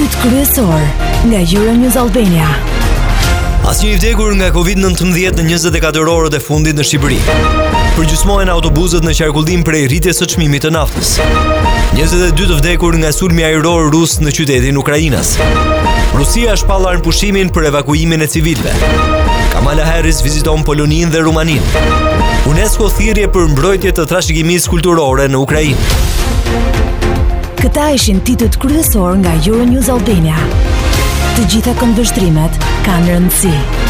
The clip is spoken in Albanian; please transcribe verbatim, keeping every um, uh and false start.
Titut kryesor nga Euronews Albania. Asnjë i vdekur nga covid nineteen në njëzet e katër orët e fundit në Shqipëri. Përgjysmohen autobusët në qarkullim prej rritjes së çmimit të naftës. njëzet e dy të vdekur nga sulmi ajror rus në qytetin Ukrainas. Rusia shpall armëpushimin për evakuimin e civilëve. Kamala Harris viziton Poloninë dhe Rumaninë. UNESCO thirrje për mbrojtje të trashëgimisë kulturore në Ukrainë. Këta ishin titut kryesor nga Euronews Albania. Të gjitha këndvështrimet kanë rëndësi.